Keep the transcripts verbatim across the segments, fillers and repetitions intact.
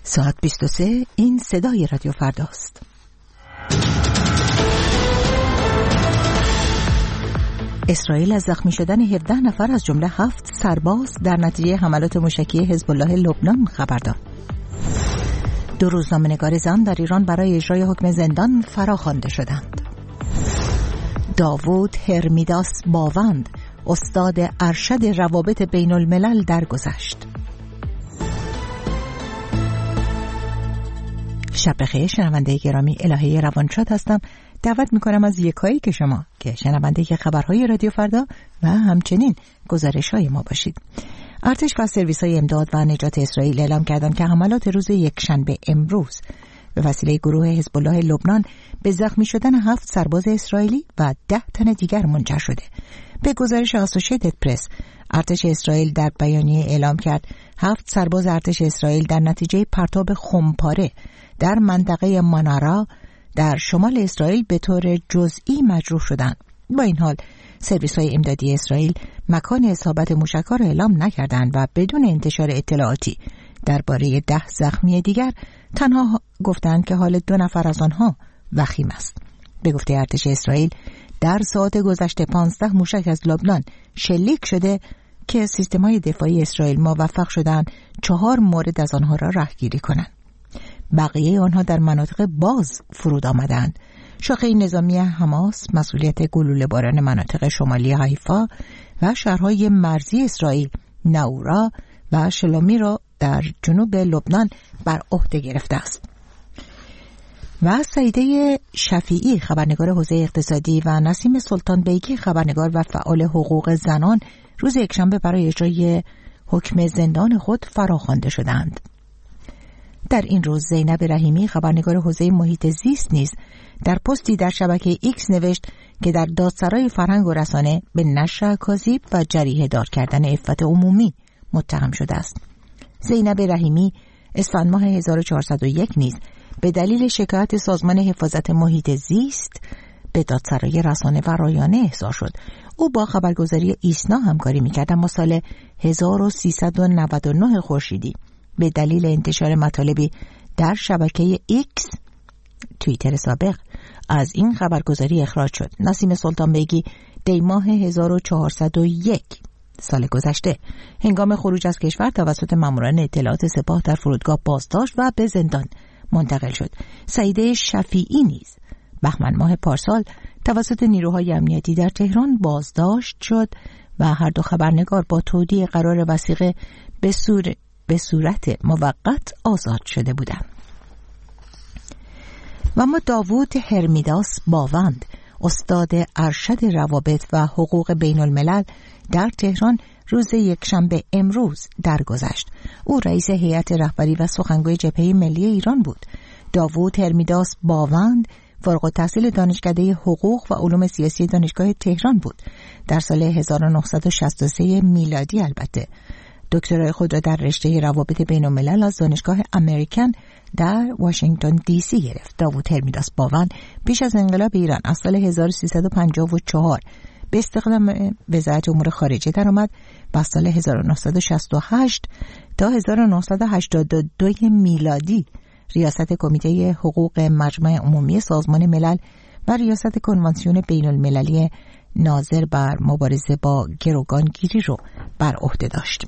ساعت بیست و سه، این صدای رادیو فرداست. اسرائیل از زخمی شدن هفده نفر از جمله هفت سرباز در نتیجه حملات موشکی حزب الله لبنان خبر داد. دو روزنامه‌نگار زن در ایران برای اجرای حکم زندان فراخوانده شدند. داوود هرمیداس باوند، استاد ارشد روابط بین الملل درگذشت. شب بخیر شنونده گرامی، الهه روانشاد هستم. دعوت میکنم از یکایی که شما که شنونده که خبرهای رادیو فردا و همچنین گزارش‌های ما باشید. ارتش و سرویس‌های امداد و نجات اسرائیل اعلام کردند که حملات روز یکشنبه امروز به وسیله گروه حزب الله لبنان به زخمی شدن هفت سرباز اسرائیلی و ده تن دیگر منجر شده. به گزارش آسوشیتد پرس، ارتش اسرائیل در بیانیه اعلام کرد هفت سرباز ارتش اسرائیل در نتیجه پرتاب خمپاره در منطقه مانارا در شمال اسرائیل به طور جزئی مجروح شدند. با این حال سرویس‌های امدادی اسرائیل مکان اصابت موشک‌ها را اعلام نکردند و بدون انتشار اطلاعاتی درباره ده زخمی دیگر تنها گفتند که حال دو نفر از آنها وخیم است. به گفته ارتش اسرائیل در ساعات گذشته پانزده موشک از لبنان شلیک شده که سیستم‌های دفاعی اسرائیل موفق شدند چهار مورد از آنها را رهگیری کنند. بقیه آنها در مناطق باز فرود آمدند. شاخه نظامی حماس مسئولیت گلوله باران مناطق شمالی حیفا و شهرهای مرزی اسرائیل ناورا و شلومی را در جنوب لبنان بر عهده گرفته است. و سعیده شفیعی خبرنگار حوزه اقتصادی و نسیم سلطان بیگی خبرنگار و فعال حقوق زنان روز یکشنبه برای اجرای حکم زندان خود فراخوانده شدند. در این روز زینب رحیمی خبرنگار حوزه محیط زیست نیز در پستی در شبکه ایکس نوشت که در دادسرای فرهنگ و رسانه به نشر کاذب و جریحه دار کردن عفت عمومی متهم شده است. زینب رحیمی اسفند ماه هزار و چهارصد و یک نیز به دلیل شکایت سازمان حفاظت محیط زیست به دادسرای رسانه و رایانه احضار شد. او با خبرگزاری ایسنا همکاری می‌کرد، اما سال هزار و سیصد و نود و نه خورشیدی به دلیل انتشار مطالبی در شبکه ایکس توییتر سابق از این خبرگزاری اخراج شد. نسیم سلطان بیگی دی ماه هزار و چهارصد و یک سال گذشته هنگام خروج از کشور توسط ماموران اطلاعات سپاه در فرودگاه بازداشت و به زندان منتقل شد. سعیده شفیعی نیز بهمن ماه پارسال توسط نیروهای امنیتی در تهران بازداشت شد و هر دو خبرنگار با تودیع قرار وثیقه به صورت به صورت موقت آزاد شده بودند. و اما داوود هرمیداس باوند، استاد ارشد روابط و حقوق بین الملل در تهران روز یکشنبه امروز درگذشت. او رئیس هیئت رهبری و سخنگوی جبهه ملی ایران بود. داوود هرمیداس باوند فارغ التحصیل دانشکده حقوق و علوم سیاسی دانشگاه تهران بود. در سال هزار و نهصد و شصت و سه میلادی البته دکترای خود را در رشته روابط بین الملل از دانشگاه امریکن در واشنگتن دی سی گرفت. داوود هرمیداس باوند پیش از انقلاب ایران از سال هزار و سیصد و پنجاه و چهار به استخدام وزارت امور خارجه درآمد و از سال هزار و نهصد و شصت و هشت تا هزار و نهصد و هشتاد و دو میلادی ریاست کمیته حقوق مجمع عمومی سازمان ملل و ریاست کنوانسیون بین المللی ناظر بر مبارزه با گروگانگیری رو بر عهده داشت.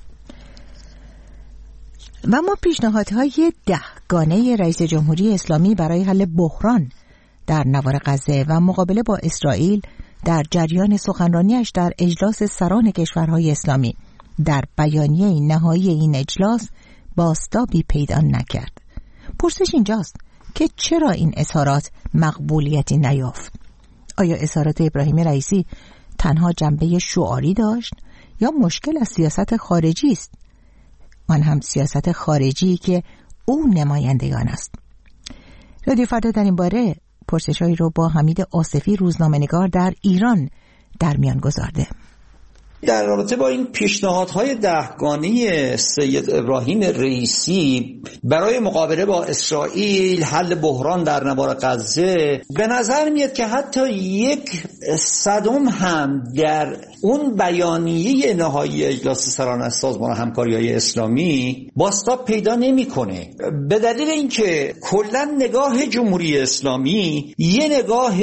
و ما پیشنهادهای ده گانه رئیس جمهوری اسلامی برای حل بحران در نوار غزه و مقابله با اسرائیل در جریان سخنرانیش در اجلاس سران کشورهای اسلامی در بیانیه نهایی این اجلاس بازتابی پیدا نکرد. پرسش اینجاست که چرا این اظهارات مقبولیتی نیافت؟ آیا اظهارات ابراهیم رئیسی تنها جنبه شعاری داشت یا مشکل از سیاست خارجی است؟ آن هم سیاست خارجی که او نماینده آن است. رادیو فردا در این باره پرسش‌هایی رو با حمید آصفی روزنامه‌نگار در ایران در میان گذارده. در رابطه با این پیشنهادهای دهگانه سید ابراهیم رئیسی برای مقابله با اسرائیل، حل بحران در نوار غزه، به نظر میاد که حتی یک صدم هم در اون بیانیه نهایی اجلاس سران سازمان همکاری‌های اسلامی بازتاب پیدا نمی‌کنه، به دلیل اینکه کلا نگاه جمهوری اسلامی یه نگاه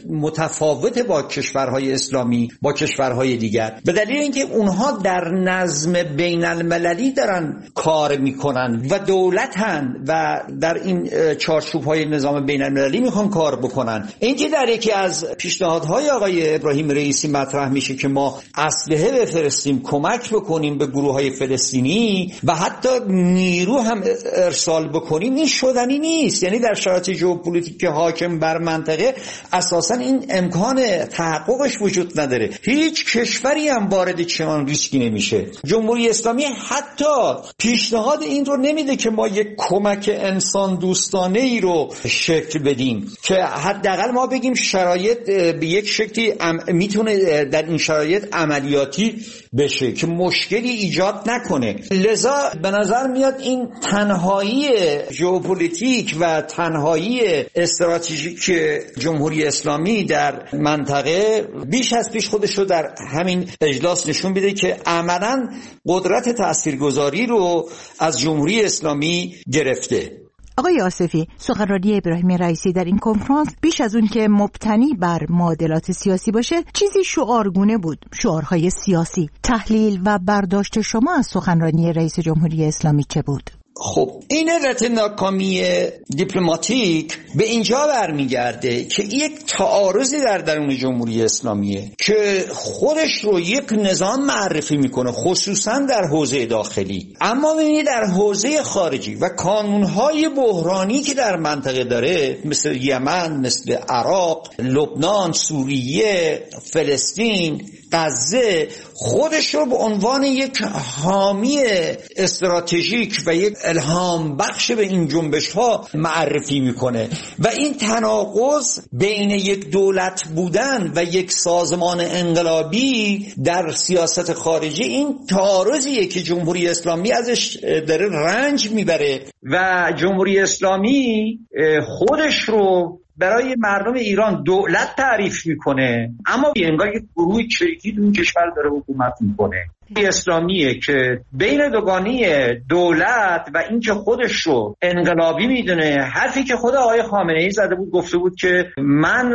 متفاوت با کشورهای اسلامی با کشورهای دیگر، به دلیل اینکه اونها در نظم بین المللی دارن کار میکنن و دولتن و در این چارچوب‌های نظام بین المللی میخوان کار بکنن. اینکه در یکی از پیشنهادهای آقای ابراهیم رئیسی مطرح میشه که ما اسلحه بفرستیم، کمک بکنیم به گروه‌های فلسطینی و حتی نیرو هم ارسال بکنیم، این شدنی نیست. یعنی در شرایط ژئوپلیتیک حاکم بر منطقه اساساً این امکان تحققش وجود نداره. هیچ کشوری هم وارد چنان ریسکی نمیشه. جمهوری اسلامی حتی پیشنهاد این رو نمیده که ما یک کمک انسان دوستانه ای رو شکل بدیم که حداقل ما بگیم شرایط به یک شکلی میتونه در این شرایط عملیاتی بشه که مشکلی ایجاد نکنه. لذا به نظر میاد این تنهایی ژئوپلیتیک و تنهایی استراتژیک جمهوری اسلامی در منطقه بیش از پیش خودش رو در همین اجلاس نشون میده که عملاً قدرت تاثیرگذاری رو از جمهوری اسلامی گرفته. آقای آصفی، سخنرانی ابراهیم رئیسی در این کنفرانس بیش از اون که مبتنی بر معادلات سیاسی باشه، چیزی شعارگونه بود، شعارهای سیاسی. تحلیل و برداشت شما از سخنرانی رئیس جمهوری اسلامی چه بود؟ خب این علت ناکامی دیپلماتیک به اینجا برمیگرده که یک تعارضی در درون جمهوری اسلامیه که خودش رو یک نظام معرفی میکنه، خصوصا در حوزه داخلی، اما ببینید در حوزه خارجی و کانونهای بحرانی که در منطقه داره، مثل یمن، مثل عراق، لبنان، سوریه، فلسطین، غزه، خودش رو به عنوان یک حامی استراتژیک و یک الهام بخش به این جنبش ها معرفی میکنه و این تناقض بین یک دولت بودن و یک سازمان انقلابی در سیاست خارجی، این تعارضیه که جمهوری اسلامی ازش داره رنج میبره و جمهوری اسلامی خودش رو برای مردم ایران دولت تعریف میکنه، اما انگار یک گروه کلیدی تو این کشور داره حکومت میکنه. اسلامیه که بین دوگانی دولت و اینکه خودش رو انقلابی میدونه. حرفی که خود آقای خامنه‌ای زده بود، گفته بود که من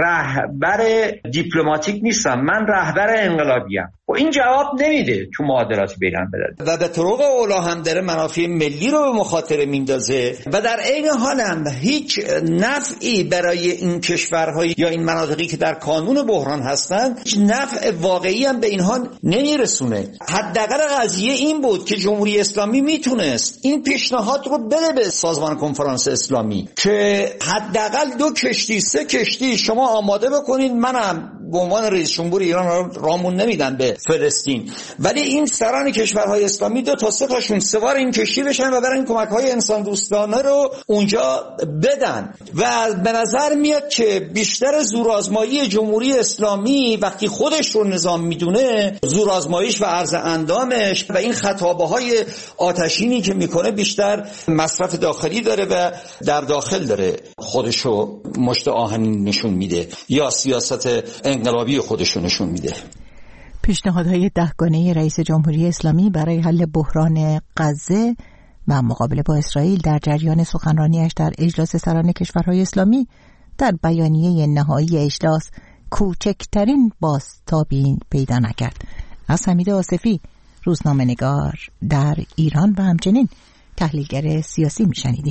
رهبر دیپلماتیک نیستم، من رهبر انقلابیم. و این جواب نمیده تو معادلات بین المللی و به طرق اولا هم داره منافع ملی رو به مخاطره میندازه و در عین حال هم هیچ نفعی برای این کشورهای یا این مناطقی که در کانون بحران هستن هیچ نفع واقعی هم به اینها نمیرسونه. حداقل قضیه این بود که جمهوری اسلامی میتونست این پیشنهاد رو بده به سازمان کنفرانس اسلامی که حداقل دو کشتی سه کشتی شما آماده بکنید، منم به عنوان رئیس جمهور ایران رامون نمیدن به فلسطین، ولی این سران کشورهای اسلامی دو تا سه تاشون سوار این کشتی بشن و برن کمک‌های انسان دوستانه رو اونجا بدن. و به نظر میاد که بیشتر زورآزمایی جمهوری اسلامی وقتی خودش رو نظام میدونه، زورآزماییش و عرض اندامش و این خطابه‌های آتشینی که میکنه بیشتر مصرف داخلی داره و در داخل داره خودش رو مشت آهنین نشون میده یا سیاست انقلابی خودش رو نشون میده. پیشنهادهای دهگانه رئیس جمهوری اسلامی برای حل بحران غزه و مقابله با اسرائیل در جریان سخنرانیش در اجلاس سران کشورهای اسلامی در بیانیه نهایی اجلاس کوچکترین بازتابی پیدا نکرد. از حمید آصفی، روزنامه‌نگار در ایران و همچنین تحلیلگر سیاسی میشنیدیم.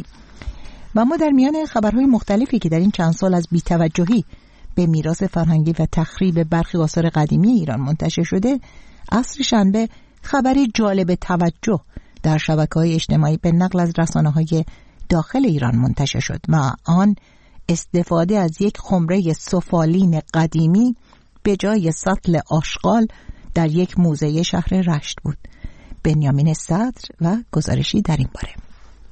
و ما در میان خبرهای مختلفی که در این چند سال از بی‌توجهی به میراث فرهنگی و تخریب برخی آثار قدیمی ایران منتشر شده، عصر شنبه خبری جالب توجه در شبکه‌های اجتماعی به نقل از رسانه‌های داخل ایران منتشر شد و آن استفاده از یک خمره سفالین قدیمی به جای سطل آشغال در یک موزه شهر رشت بود. بنیامین صدر و گزارشی در این باره.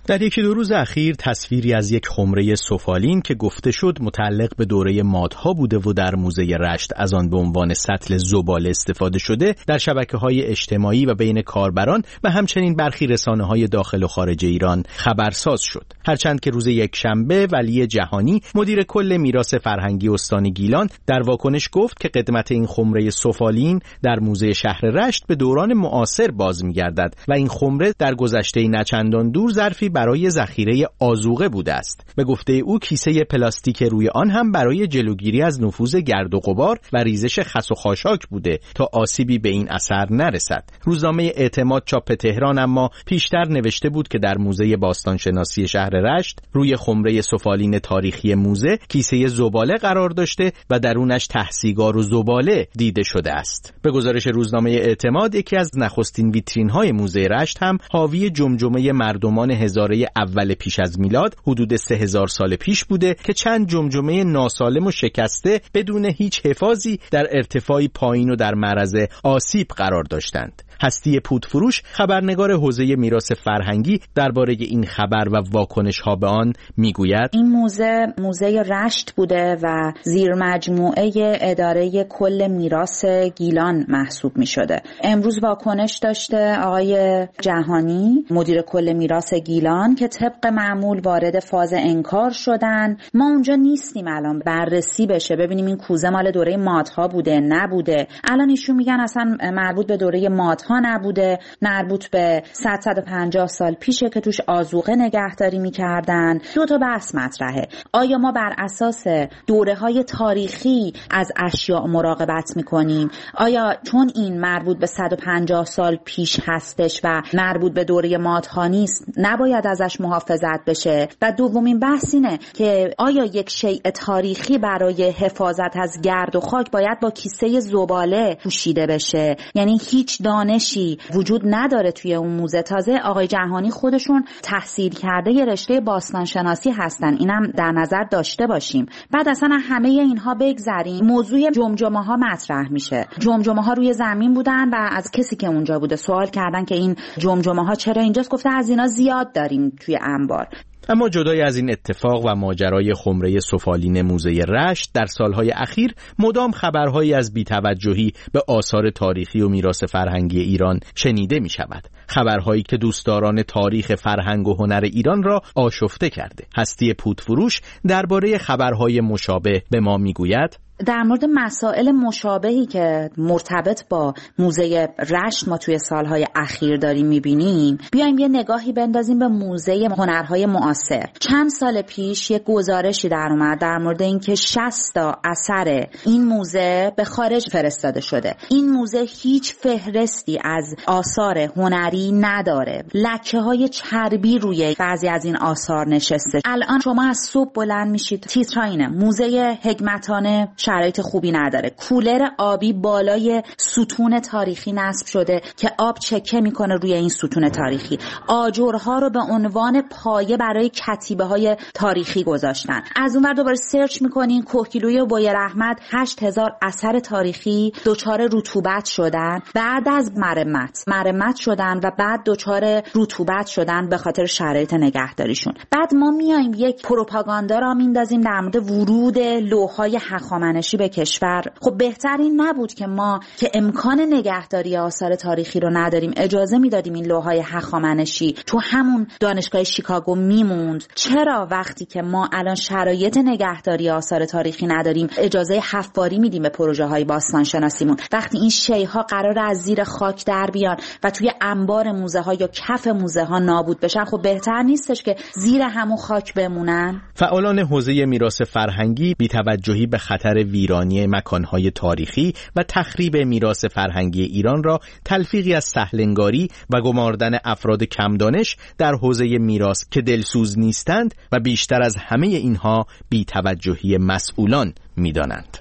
در یکی دو روز اخیر تصویری از یک خمره سفالین که گفته شد متعلق به دوره مادها بوده و در موزه رشت از آن به عنوان سطل زباله استفاده شده در شبکه‌های اجتماعی و بین کاربران و همچنین برخی رسانه‌های داخل و خارج ایران خبرساز شد. هرچند که روز یکشنبه ولی جهانی مدیر کل میراث فرهنگی استان گیلان در واکنش گفت که قدمت این خمره سفالین در موزه شهر رشت به دوران معاصر باز می‌گردد و این خمره در گذشته نچندان دور ظرفی برای ذخیره آذوقه بوده است. به گفته او کیسه پلاستیک روی آن هم برای جلوگیری از نفوذ گرد و غبار و ریزش خس و خاشاک بوده تا آسیبی به این اثر نرسد. روزنامه اعتماد چاپ تهران اما پیشتر نوشته بود که در موزه باستانشناسی شهر رشت روی خمره سفالین تاریخی موزه کیسه زباله قرار داشته و درونش ته‌سیگار و زباله دیده شده است. به گزارش روزنامه اعتماد یکی از نخستین ویترین‌های موزه رشت هم حاوی جمجمه مردمان هزاره اول پیش از میلاد حدود سه هزار سال پیش بوده که چند جمجمه ناسالم و شکسته بدون هیچ حفاظی در ارتفاعی پایین و در معرض آسیب قرار داشتند. هستی پودفروش خبرنگار حوزه میراث فرهنگی درباره این خبر و واکنش‌ها به آن میگوید این موزه موزه رشت بوده و زیر مجموعه اداره کل میراث گیلان محسوب می‌شده. امروز واکنش داشته آقای جهانی مدیر کل میراث گیلان که طبق معمول وارد فاز انکار شدن. ما اونجا نیستیم الان بررسی بشه ببینیم این کوزه مال دوره مادها بوده نبوده. الان ایشون میگن اصلا مربوط به دوره مادها ها نبوده، مربوط به صد تا صد و پنجاه سال پیشه که توش آذوقه نگهداری می‌کردن. دو تا بحث مطرحه. آیا ما بر اساس دوره‌های تاریخی از اشیاء مراقبت می‌کنیم؟ آیا چون این مربوط به صد و پنجاه سال پیش هستش و مربوط به دوره مادها نیست نباید ازش محافظت بشه؟ و دومین بحث اینه که آیا یک شیء تاریخی برای حفاظت از گرد و خاک باید با کیسه زباله پوشیده بشه؟ یعنی هیچ دانش وجود نداره توی اون موزه. تازه آقای جهانی خودشون تحصیل کرده یه رشته باستانشناسی هستن، اینم در نظر داشته باشیم. بعد اصلا همه اینها بگذریم، موضوع جمجمه ها مطرح میشه. جمجمه ها روی زمین بودن و از کسی که اونجا بوده سوال کردن که این جمجمه ها چرا اینجاست، گفته از اینا زیاد داریم توی انبار. اما جدای از این اتفاق و ماجرای خمره سفالین موزه رشت در سالهای اخیر مدام خبرهایی از بی‌توجهی به آثار تاریخی و میراث فرهنگی ایران شنیده می شود. خبرهایی که دوستداران تاریخ فرهنگ و هنر ایران را آشفته کرده. هستی پودفروش درباره خبرهای مشابه به ما می گوید در مورد مسائل مشابهی که مرتبط با موزه رشت ما توی سالهای اخیر داریم میبینیم، بیایم یه نگاهی بندازیم به موزه هنرهای معاصر. چند سال پیش یک گزارشی در اومد در مورد اینکه شصت تا اثر این موزه به خارج فرستاده شده. این موزه هیچ فهرستی از آثار هنری نداره. لکه‌های چربی روی بعضی از این آثار نشسته. الان شما از صبح بلند میشید تیترا اینه: موزه حکمتانه شرایط خوبی نداره، کولر آبی بالای ستون تاریخی نصب شده که آب چکه میکنه روی این ستون تاریخی، آجرها رو به عنوان پایه برای کتیبه های تاریخی گذاشتن. از اون ور دوباره سرچ میکنین کوهگیلوی و بویراحمد هشت هزار اثر تاریخی دچار رطوبت شدن بعد از مرمت مرمت شدن و بعد دچار رطوبت شدن به خاطر شرایط نگهداریشون. بعد ما میایم یک پروپاگاندا را میندازیم در مورد ورود لوح‌های هخامنشی به کشور. خب بهتر این نبود که ما که امکان نگهداری آثار تاریخی رو نداریم اجازه میدادیم این لوح‌های هخامنشی تو همون دانشگاه شیکاگو میموند؟ چرا وقتی که ما الان شرایط نگهداری آثار تاریخی نداریم اجازه حفاری میدیم به پروژه‌های باستانشناسیمون؟ وقتی این شی‌ها قرار از زیر خاک در بیان و توی انبار موزه ها یا کف موزه ها نابود بشن، خب بهتر نیستش که زیر همون خاک بمونن؟ فعالان حوزه میراث فرهنگی بی‌توجهی به خطر ویرانی مکانهای تاریخی و تخریب میراث فرهنگی ایران را تلفیقی از سهلنگاری و گماردن افراد کم دانش در حوزه میراث که دلسوز نیستند و بیشتر از همه اینها بی‌توجهی مسئولان می‌دانند.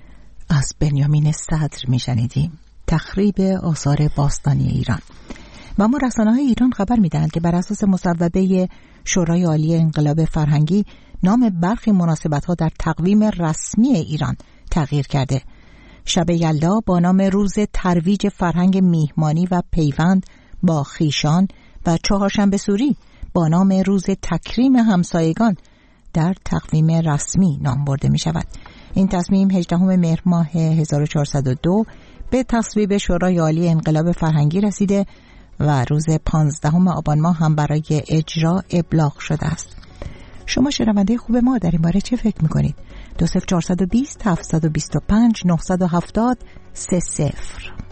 از بنیامین صدر می‌شنیدیم تخریب آثار باستانی ایران. و ما رسانه‌های ایران خبر می‌دهند که بر اساس مصوبه شورای عالی انقلاب فرهنگی نام برخی مناسبت‌ها در تقویم رسمی ایران تغییر کرده. شب یلدا با نام روز ترویج فرهنگ میهمانی و پیوند با خیشان و چهارشنبه سوری با نام روز تکریم همسایگان در تقویم رسمی نام برده می شود. این تصمیم هجدهم مهر ماه هزار و چهارصد و دو به تصویب شورای عالی انقلاب فرهنگی رسیده و روز پانزدهم آبان ماه هم برای اجرا ابلاغ شده است. شما شنونده خوب ما در این باره چه فکر میکنید؟ دو صفر چهارصد و بیست هفتصد و بیست و پنج نهصد و هفتاد سه صفر